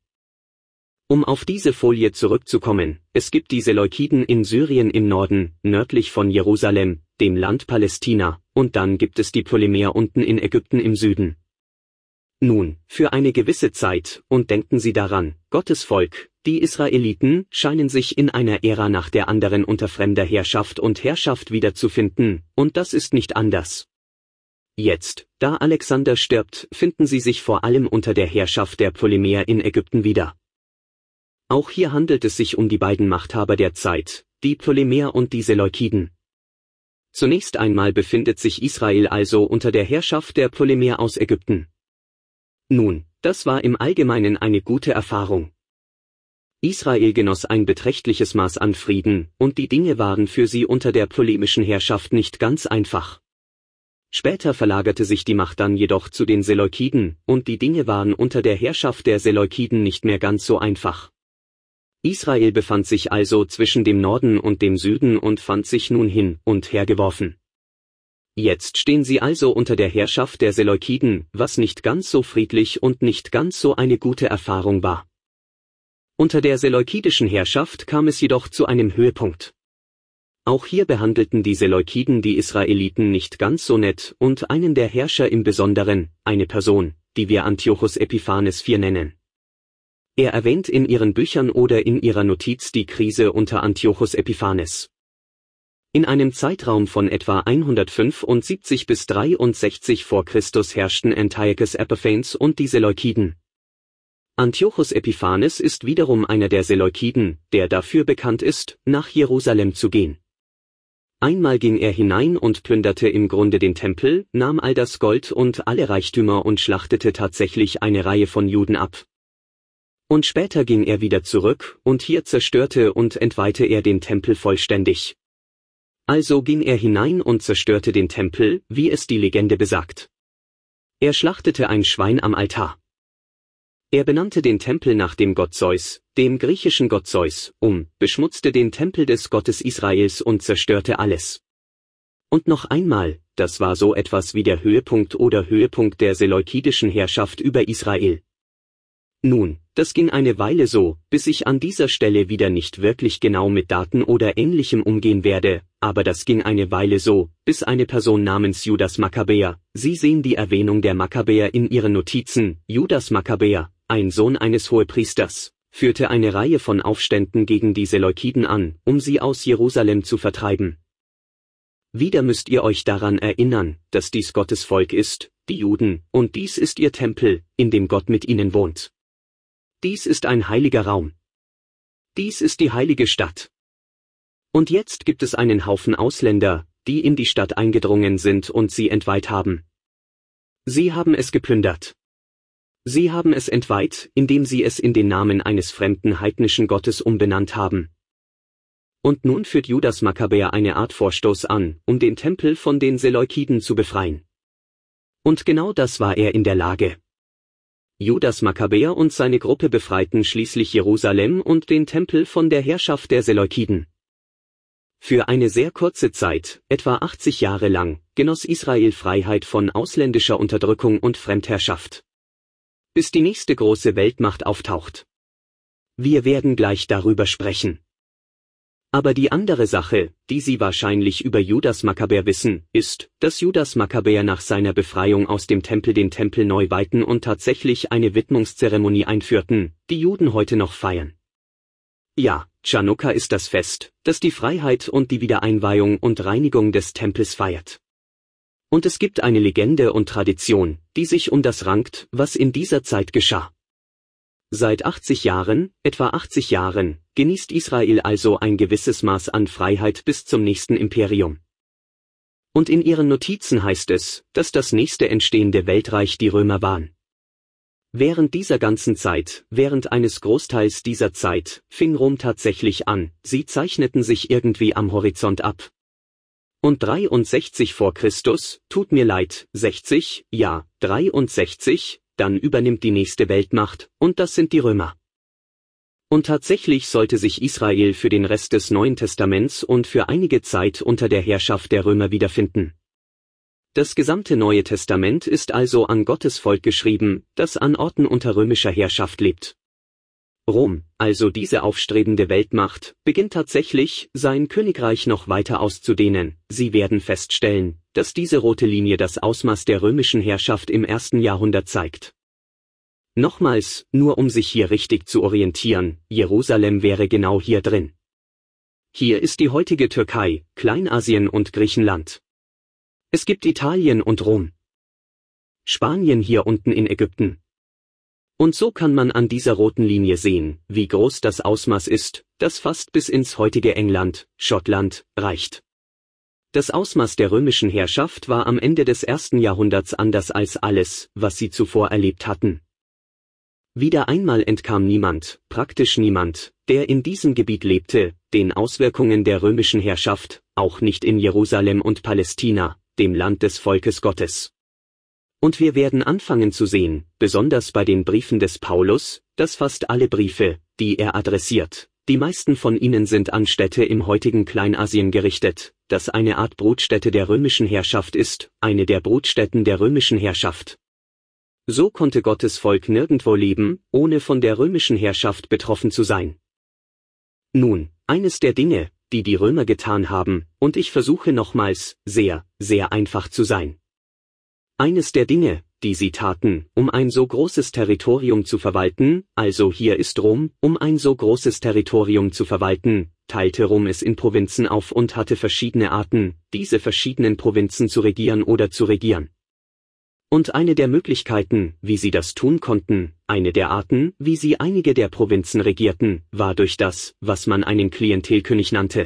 Um auf diese Folie zurückzukommen, es gibt die Seleukiden in Syrien im Norden, nördlich von Jerusalem, dem Land Palästina, und dann gibt es die Ptolemäer unten in Ägypten im Süden. Nun, für eine gewisse Zeit, und denken Sie daran, Gottes Volk, die Israeliten, scheinen sich in einer Ära nach der anderen unter fremder Herrschaft und Herrschaft wiederzufinden, und das ist nicht anders. Jetzt, da Alexander stirbt, finden sie sich vor allem unter der Herrschaft der Ptolemäer in Ägypten wieder. Auch hier handelt es sich um die beiden Machthaber der Zeit, die Ptolemäer und die Seleukiden. Zunächst einmal befindet sich Israel also unter der Herrschaft der Ptolemäer aus Ägypten. Nun, das war im Allgemeinen eine gute Erfahrung. Israel genoss ein beträchtliches Maß an Frieden, und die Dinge waren für sie unter der ptolemischen Herrschaft nicht ganz einfach. Später verlagerte sich die Macht dann jedoch zu den Seleukiden, und die Dinge waren unter der Herrschaft der Seleukiden nicht mehr ganz so einfach. Israel befand sich also zwischen dem Norden und dem Süden und fand sich nun hin und her geworfen. Jetzt stehen sie also unter der Herrschaft der Seleukiden, was nicht ganz so friedlich und nicht ganz so eine gute Erfahrung war. Unter der seleukidischen Herrschaft kam es jedoch zu einem Höhepunkt. Auch hier behandelten die Seleukiden die Israeliten nicht ganz so nett, und einen der Herrscher im Besonderen, eine Person, die wir Antiochos Epiphanes der Vierte nennen. Er erwähnt in ihren Büchern oder in ihrer Notiz die Krise unter Antiochos Epiphanes. In einem Zeitraum von etwa hundertfünfundsiebzig bis dreiundsechzig vor Christus herrschten Antiochos Epiphanes und die Seleukiden. Antiochos Epiphanes ist wiederum einer der Seleukiden, der dafür bekannt ist, nach Jerusalem zu gehen. Einmal ging er hinein und plünderte im Grunde den Tempel, nahm all das Gold und alle Reichtümer und schlachtete tatsächlich eine Reihe von Juden ab. Und später ging er wieder zurück, und hier zerstörte und entweihte er den Tempel vollständig. Also ging er hinein und zerstörte den Tempel, wie es die Legende besagt. Er schlachtete ein Schwein am Altar. Er benannte den Tempel nach dem Gott Zeus, dem griechischen Gott Zeus, um, beschmutzte den Tempel des Gottes Israels und zerstörte alles. Und noch einmal, das war so etwas wie der Höhepunkt oder Höhepunkt der seleukidischen Herrschaft über Israel. Nun, das ging eine Weile so, bis ich an dieser Stelle wieder nicht wirklich genau mit Daten oder Ähnlichem umgehen werde, aber das ging eine Weile so, bis eine Person namens Judas Makkabäer, Sie sehen die Erwähnung der Makkabäer in Ihren Notizen, Judas Makkabäer, ein Sohn eines Hohepriesters, führte eine Reihe von Aufständen gegen die Seleukiden an, um sie aus Jerusalem zu vertreiben. Wieder müsst ihr euch daran erinnern, dass dies Gottes Volk ist, die Juden, und dies ist ihr Tempel, in dem Gott mit ihnen wohnt. Dies ist ein heiliger Raum. Dies ist die heilige Stadt. Und jetzt gibt es einen Haufen Ausländer, die in die Stadt eingedrungen sind und sie entweiht haben. Sie haben es geplündert. Sie haben es entweiht, indem sie es in den Namen eines fremden heidnischen Gottes umbenannt haben. Und nun führt Judas Makkabäer eine Art Vorstoß an, um den Tempel von den Seleukiden zu befreien. Und genau das war er in der Lage. Judas Makkabäer und seine Gruppe befreiten schließlich Jerusalem und den Tempel von der Herrschaft der Seleukiden. Für eine sehr kurze Zeit, etwa achtzig Jahre lang, genoss Israel Freiheit von ausländischer Unterdrückung und Fremdherrschaft. Bis die nächste große Weltmacht auftaucht. Wir werden gleich darüber sprechen. Aber die andere Sache, die Sie wahrscheinlich über Judas Makkabäer wissen, ist, dass Judas Makkabäer nach seiner Befreiung aus dem Tempel den Tempel neu weihten und tatsächlich eine Widmungszeremonie einführten, die Juden heute noch feiern. Ja, Chanukka ist das Fest, das die Freiheit und die Wiedereinweihung und Reinigung des Tempels feiert. Und es gibt eine Legende und Tradition, die sich um das rankt, was in dieser Zeit geschah. Seit achtzig Jahren, etwa achtzig Jahren, genießt Israel also ein gewisses Maß an Freiheit bis zum nächsten Imperium. Und in ihren Notizen heißt es, dass das nächste entstehende Weltreich die Römer waren. Während dieser ganzen Zeit, während eines Großteils dieser Zeit, fing Rom tatsächlich an, sie zeichneten sich irgendwie am Horizont ab. Und dreiundsechzig vor Christus, tut mir leid, sechzig, ja, dreiundsechzig, dann übernimmt die nächste Weltmacht, und das sind die Römer. Und tatsächlich sollte sich Israel für den Rest des Neuen Testaments und für einige Zeit unter der Herrschaft der Römer wiederfinden. Das gesamte Neue Testament ist also an Gottes Volk geschrieben, das an Orten unter römischer Herrschaft lebt. Rom, also diese aufstrebende Weltmacht, beginnt tatsächlich, sein Königreich noch weiter auszudehnen. Sie werden feststellen, dass diese rote Linie das Ausmaß der römischen Herrschaft im ersten Jahrhundert zeigt. Nochmals, nur um sich hier richtig zu orientieren, Jerusalem wäre genau hier drin. Hier ist die heutige Türkei, Kleinasien und Griechenland. Es gibt Italien und Rom. Spanien hier unten in Ägypten. Und so kann man an dieser roten Linie sehen, wie groß das Ausmaß ist, das fast bis ins heutige England, Schottland, reicht. Das Ausmaß der römischen Herrschaft war am Ende des ersten Jahrhunderts anders als alles, was sie zuvor erlebt hatten. Wieder einmal entkam niemand, praktisch niemand, der in diesem Gebiet lebte, den Auswirkungen der römischen Herrschaft, auch nicht in Jerusalem und Palästina, dem Land des Volkes Gottes. Und wir werden anfangen zu sehen, besonders bei den Briefen des Paulus, dass fast alle Briefe, die er adressiert, die meisten von ihnen sind an Städte im heutigen Kleinasien gerichtet, das eine Art Brutstätte der römischen Herrschaft ist, eine der Brutstätten der römischen Herrschaft. So konnte Gottes Volk nirgendwo leben, ohne von der römischen Herrschaft betroffen zu sein. Nun, eines der Dinge, die die Römer getan haben, und ich versuche nochmals, sehr, sehr einfach zu sein. Eines der Dinge, die sie taten, um ein so großes Territorium zu verwalten, also hier ist Rom, um ein so großes Territorium zu verwalten, teilte Rom es in Provinzen auf und hatte verschiedene Arten, diese verschiedenen Provinzen zu regieren oder zu regieren. Und eine der Möglichkeiten, wie sie das tun konnten, eine der Arten, wie sie einige der Provinzen regierten, war durch das, was man einen Klientelkönig nannte.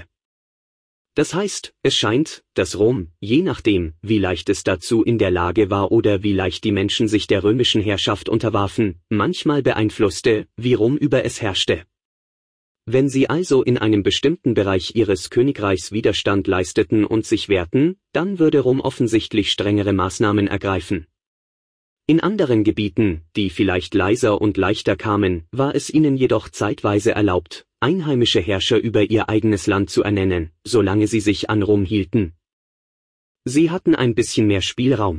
Das heißt, es scheint, dass Rom, je nachdem, wie leicht es dazu in der Lage war oder wie leicht die Menschen sich der römischen Herrschaft unterwarfen, manchmal beeinflusste, wie Rom über es herrschte. Wenn sie also in einem bestimmten Bereich ihres Königreichs Widerstand leisteten und sich wehrten, dann würde Rom offensichtlich strengere Maßnahmen ergreifen. In anderen Gebieten, die vielleicht leiser und leichter kamen, war es ihnen jedoch zeitweise erlaubt, einheimische Herrscher über ihr eigenes Land zu ernennen, solange sie sich an Rom hielten. Sie hatten ein bisschen mehr Spielraum.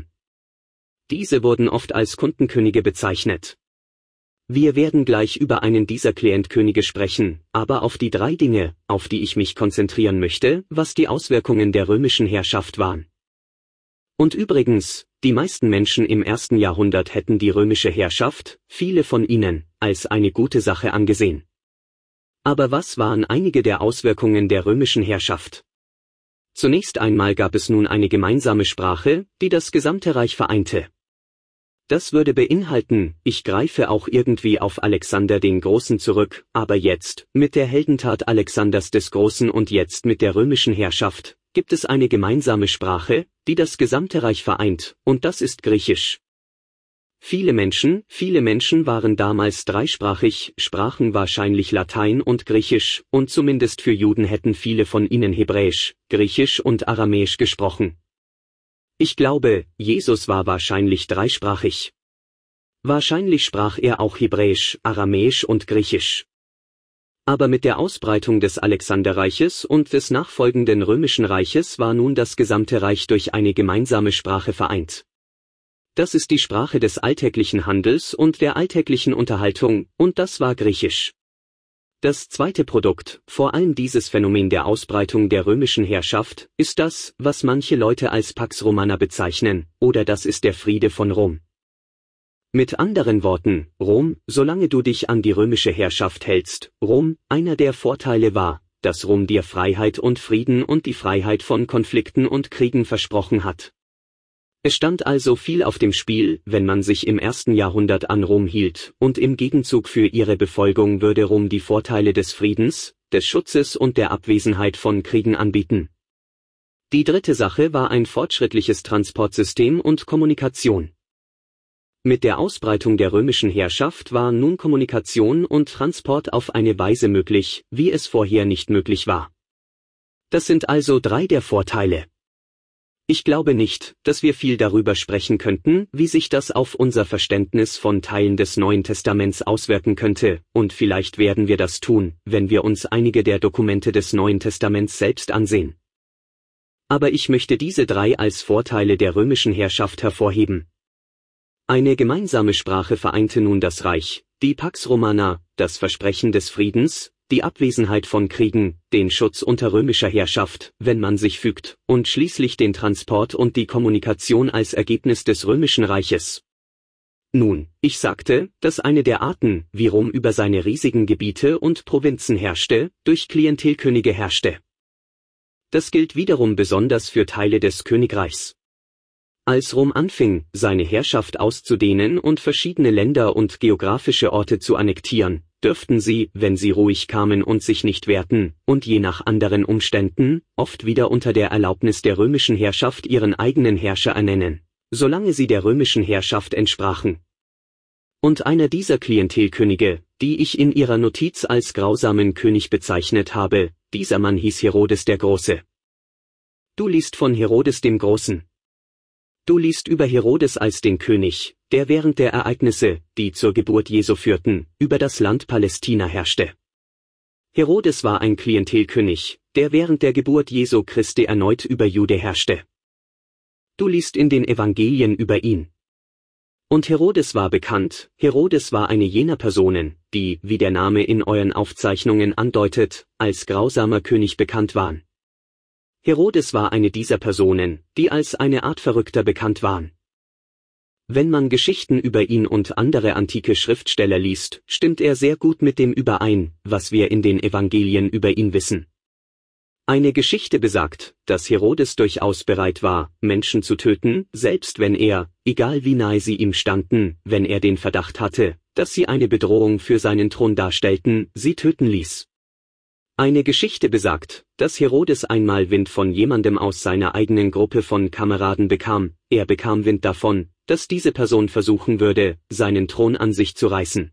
Diese wurden oft als Kundenkönige bezeichnet. Wir werden gleich über einen dieser Klientkönige sprechen, aber auf die drei Dinge, auf die ich mich konzentrieren möchte, was die Auswirkungen der römischen Herrschaft waren. Und übrigens, die meisten Menschen im ersten Jahrhundert hätten die römische Herrschaft, viele von ihnen, als eine gute Sache angesehen. Aber was waren einige der Auswirkungen der römischen Herrschaft? Zunächst einmal gab es nun eine gemeinsame Sprache, die das gesamte Reich vereinte. Das würde beinhalten, ich greife auch irgendwie auf Alexander den Großen zurück, aber jetzt, mit der Heldentat Alexanders des Großen und jetzt mit der römischen Herrschaft, gibt es eine gemeinsame Sprache, die das gesamte Reich vereint, und das ist Griechisch. Viele Menschen, viele Menschen waren damals dreisprachig, sprachen wahrscheinlich Latein und Griechisch, und zumindest für Juden hätten viele von ihnen Hebräisch, Griechisch und Aramäisch gesprochen. Ich glaube, Jesus war wahrscheinlich dreisprachig. Wahrscheinlich sprach er auch Hebräisch, Aramäisch und Griechisch. Aber mit der Ausbreitung des Alexanderreiches und des nachfolgenden Römischen Reiches war nun das gesamte Reich durch eine gemeinsame Sprache vereint. Das ist die Sprache des alltäglichen Handels und der alltäglichen Unterhaltung, und das war Griechisch. Das zweite Produkt, vor allem dieses Phänomen der Ausbreitung der römischen Herrschaft, ist das, was manche Leute als Pax Romana bezeichnen, oder das ist der Friede von Rom. Mit anderen Worten, Rom, solange du dich an die römische Herrschaft hältst, Rom, einer der Vorteile war, dass Rom dir Freiheit und Frieden und die Freiheit von Konflikten und Kriegen versprochen hat. Es stand also viel auf dem Spiel, wenn man sich im ersten Jahrhundert an Rom hielt, und im Gegenzug für ihre Befolgung würde Rom die Vorteile des Friedens, des Schutzes und der Abwesenheit von Kriegen anbieten. Die dritte Sache war ein fortschrittliches Transportsystem und Kommunikation. Mit der Ausbreitung der römischen Herrschaft waren nun Kommunikation und Transport auf eine Weise möglich, wie es vorher nicht möglich war. Das sind also drei der Vorteile. Ich glaube nicht, dass wir viel darüber sprechen könnten, wie sich das auf unser Verständnis von Teilen des Neuen Testaments auswirken könnte, und vielleicht werden wir das tun, wenn wir uns einige der Dokumente des Neuen Testaments selbst ansehen. Aber ich möchte diese drei als Vorteile der römischen Herrschaft hervorheben. Eine gemeinsame Sprache vereinte nun das Reich, die Pax Romana, das Versprechen des Friedens, die Abwesenheit von Kriegen, den Schutz unter römischer Herrschaft, wenn man sich fügt, und schließlich den Transport und die Kommunikation als Ergebnis des römischen Reiches. Nun, ich sagte, dass eine der Arten, wie Rom über seine riesigen Gebiete und Provinzen herrschte, durch Klientelkönige herrschte. Das gilt wiederum besonders für Teile des Königreichs. Als Rom anfing, seine Herrschaft auszudehnen und verschiedene Länder und geografische Orte zu annektieren, dürften sie, wenn sie ruhig kamen und sich nicht wehrten, und je nach anderen Umständen, oft wieder unter der Erlaubnis der römischen Herrschaft ihren eigenen Herrscher ernennen, solange sie der römischen Herrschaft entsprachen. Und einer dieser Klientelkönige, die ich in ihrer Notiz als grausamen König bezeichnet habe, dieser Mann hieß Herodes der Große. Du liest von Herodes dem Großen. Du liest über Herodes als den König, der während der Ereignisse, die zur Geburt Jesu führten, über das Land Palästina herrschte. Herodes war ein Klientelkönig, der während der Geburt Jesu Christi erneut über Jude herrschte. Du liest in den Evangelien über ihn. Und Herodes war bekannt, Herodes war eine jener Personen, die, wie der Name in euren Aufzeichnungen andeutet, als grausamer König bekannt waren. Herodes war eine dieser Personen, die als eine Art Verrückter bekannt waren. Wenn man Geschichten über ihn und andere antike Schriftsteller liest, stimmt er sehr gut mit dem überein, was wir in den Evangelien über ihn wissen. Eine Geschichte besagt, dass Herodes durchaus bereit war, Menschen zu töten, selbst wenn er, egal wie nahe sie ihm standen, wenn er den Verdacht hatte, dass sie eine Bedrohung für seinen Thron darstellten, sie töten ließ. Eine Geschichte besagt, dass Herodes einmal Wind von jemandem aus seiner eigenen Gruppe von Kameraden bekam, er bekam Wind davon, dass diese Person versuchen würde, seinen Thron an sich zu reißen.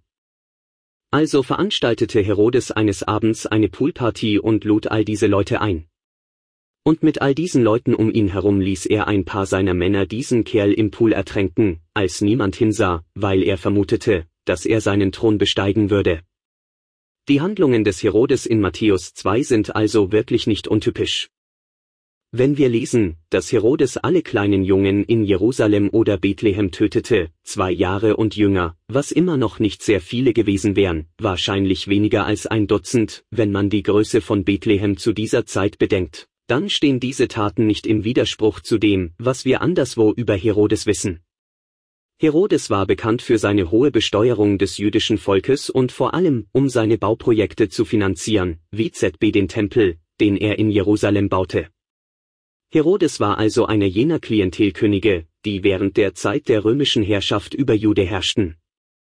Also veranstaltete Herodes eines Abends eine Poolparty und lud all diese Leute ein. Und mit all diesen Leuten um ihn herum ließ er ein paar seiner Männer diesen Kerl im Pool ertränken, als niemand hinsah, weil er vermutete, dass er seinen Thron besteigen würde. Die Handlungen des Herodes in Matthäus zwei sind also wirklich nicht untypisch. Wenn wir lesen, dass Herodes alle kleinen Jungen in Jerusalem oder Bethlehem tötete, zwei Jahre und jünger, was immer noch nicht sehr viele gewesen wären, wahrscheinlich weniger als ein Dutzend, wenn man die Größe von Bethlehem zu dieser Zeit bedenkt, dann stehen diese Taten nicht im Widerspruch zu dem, was wir anderswo über Herodes wissen. Herodes war bekannt für seine hohe Besteuerung des jüdischen Volkes und vor allem, um seine Bauprojekte zu finanzieren, wie zum Beispiel den Tempel, den er in Jerusalem baute. Herodes war also einer jener Klientelkönige, die während der Zeit der römischen Herrschaft über Jude herrschten.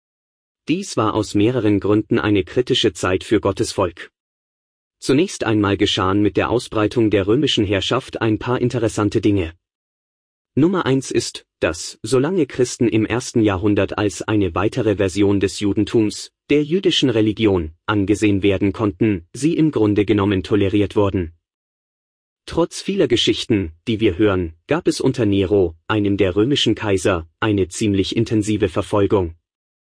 Dies war aus mehreren Gründen eine kritische Zeit für Gottes Volk. Zunächst einmal geschahen mit der Ausbreitung der römischen Herrschaft ein paar interessante Dinge. Nummer eins ist, dass, solange Christen im ersten Jahrhundert als eine weitere Version des Judentums, der jüdischen Religion, angesehen werden konnten, sie im Grunde genommen toleriert wurden. Trotz vieler Geschichten, die wir hören, gab es unter Nero, einem der römischen Kaiser, eine ziemlich intensive Verfolgung.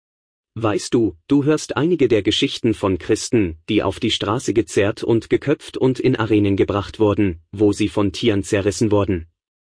Weißt du, du hörst einige der Geschichten von Christen, die auf die Straße gezerrt und geköpft und in Arenen gebracht wurden, wo sie von Tieren zerrissen wurden.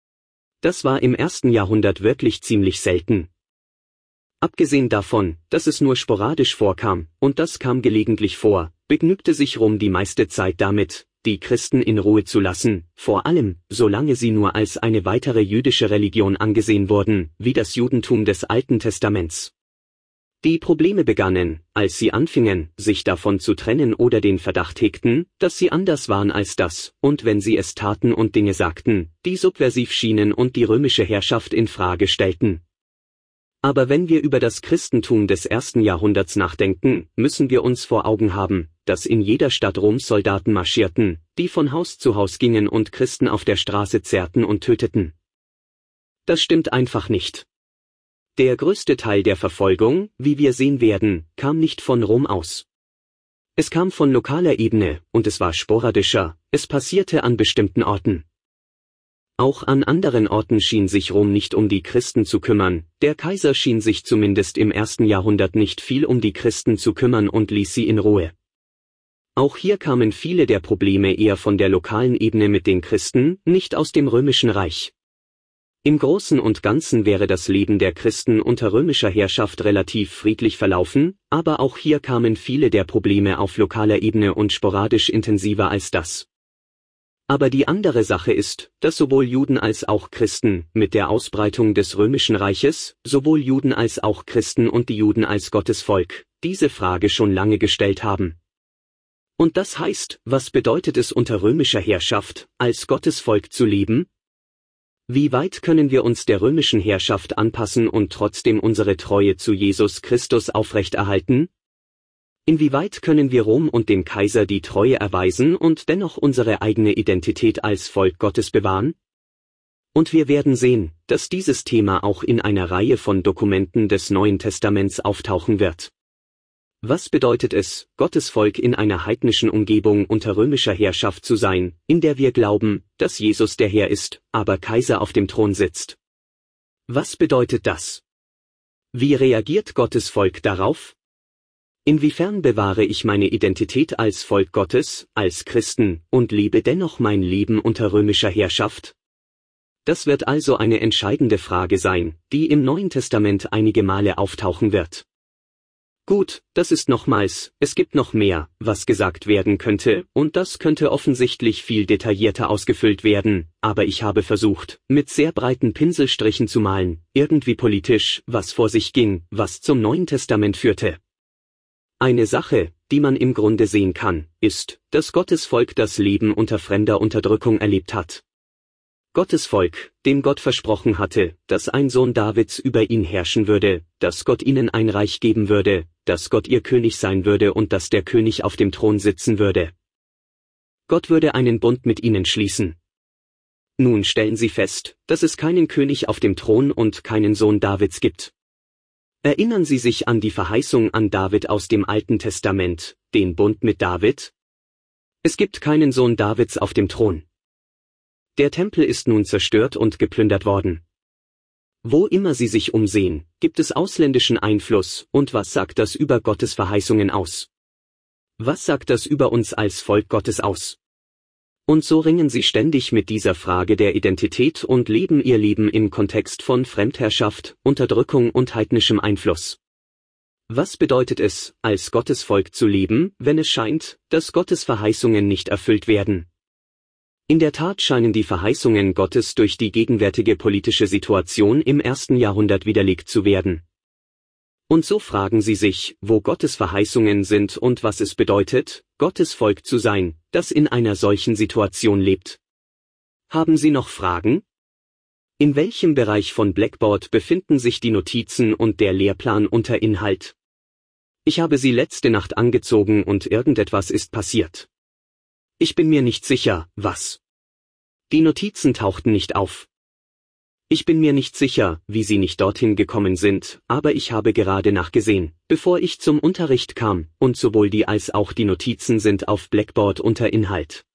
Das war im ersten Jahrhundert wirklich ziemlich selten. Abgesehen davon, dass es nur sporadisch vorkam, und das kam gelegentlich vor, begnügte sich Rom die meiste Zeit damit, die Christen in Ruhe zu lassen, vor allem, solange sie nur als eine weitere jüdische Religion angesehen wurden, wie das Judentum des Alten Testaments. Die Probleme begannen, als sie anfingen, sich davon zu trennen oder den Verdacht hegten, dass sie anders waren als das, und wenn sie es taten und Dinge sagten, die subversiv schienen und die römische Herrschaft in Frage stellten. Aber wenn wir über das Christentum des ersten Jahrhunderts nachdenken, müssen wir uns vor Augen haben, dass in jeder Stadt Roms Soldaten marschierten, die von Haus zu Haus gingen und Christen auf der Straße zerrten und töteten. Das stimmt einfach nicht. Der größte Teil der Verfolgung, wie wir sehen werden, kam nicht von Rom aus. Es kam von lokaler Ebene, und es war sporadischer, es passierte an bestimmten Orten. Auch an anderen Orten schien sich Rom nicht um die Christen zu kümmern, der Kaiser schien sich zumindest im ersten Jahrhundert nicht viel um die Christen zu kümmern und ließ sie in Ruhe. Auch hier kamen viele der Probleme eher von der lokalen Ebene mit den Christen, nicht aus dem römischen Reich. Im Großen und Ganzen wäre das Leben der Christen unter römischer Herrschaft relativ friedlich verlaufen, aber auch hier kamen viele der Probleme auf lokaler Ebene und sporadisch intensiver als das. Aber die andere Sache ist, dass sowohl Juden als auch Christen mit der Ausbreitung des Römischen Reiches, sowohl Juden als auch Christen und die Juden als Gottesvolk, diese Frage schon lange gestellt haben. Und das heißt, was bedeutet es unter römischer Herrschaft, als Gottesvolk zu leben? Wie weit können wir uns der römischen Herrschaft anpassen und trotzdem unsere Treue zu Jesus Christus aufrechterhalten? Inwieweit können wir Rom und dem Kaiser die Treue erweisen und dennoch unsere eigene Identität als Volk Gottes bewahren? Und wir werden sehen, dass dieses Thema auch in einer Reihe von Dokumenten des Neuen Testaments auftauchen wird. Was bedeutet es, Gottes Volk in einer heidnischen Umgebung unter römischer Herrschaft zu sein, in der wir glauben, dass Jesus der Herr ist, aber Kaiser auf dem Thron sitzt? Was bedeutet das? Wie reagiert Gottes Volk darauf? Inwiefern bewahre ich meine Identität als Volk Gottes, als Christen, und lebe dennoch mein Leben unter römischer Herrschaft? Das wird also eine entscheidende Frage sein, die im Neuen Testament einige Male auftauchen wird. Gut, das ist nochmals, es gibt noch mehr, was gesagt werden könnte, und das könnte offensichtlich viel detaillierter ausgefüllt werden, aber ich habe versucht, mit sehr breiten Pinselstrichen zu malen, irgendwie politisch, was vor sich ging, was zum Neuen Testament führte. Eine Sache, die man im Grunde sehen kann, ist, dass Gottes Volk das Leben unter fremder Unterdrückung erlebt hat. Gottes Volk, dem Gott versprochen hatte, dass ein Sohn Davids über ihn herrschen würde, dass Gott ihnen ein Reich geben würde, dass Gott ihr König sein würde und dass der König auf dem Thron sitzen würde. Gott würde einen Bund mit ihnen schließen. Nun stellen sie fest, dass es keinen König auf dem Thron und keinen Sohn Davids gibt. Erinnern Sie sich an die Verheißung an David aus dem Alten Testament, den Bund mit David? Es gibt keinen Sohn Davids auf dem Thron. Der Tempel ist nun zerstört und geplündert worden. Wo immer Sie sich umsehen, gibt es ausländischen Einfluss, und was sagt das über Gottes Verheißungen aus? Was sagt das über uns als Volk Gottes aus? Und so ringen sie ständig mit dieser Frage der Identität und leben ihr Leben im Kontext von Fremdherrschaft, Unterdrückung und heidnischem Einfluss. Was bedeutet es, als Gottes Volk zu leben, wenn es scheint, dass Gottes Verheißungen nicht erfüllt werden? In der Tat scheinen die Verheißungen Gottes durch die gegenwärtige politische Situation im ersten Jahrhundert widerlegt zu werden. Und so fragen sie sich, wo Gottes Verheißungen sind und was es bedeutet, Gottes Volk zu sein, das in einer solchen Situation lebt. Haben Sie noch Fragen? In welchem Bereich von Blackboard befinden sich die Notizen und der Lehrplan unter Inhalt? Ich habe sie letzte Nacht angezogen und irgendetwas ist passiert. Ich bin mir nicht sicher, was. Die Notizen tauchten nicht auf. Ich bin mir nicht sicher, wie sie nicht dorthin gekommen sind, aber ich habe gerade nachgesehen, bevor ich zum Unterricht kam, und sowohl die als auch die Notizen sind auf Blackboard unter Inhalt.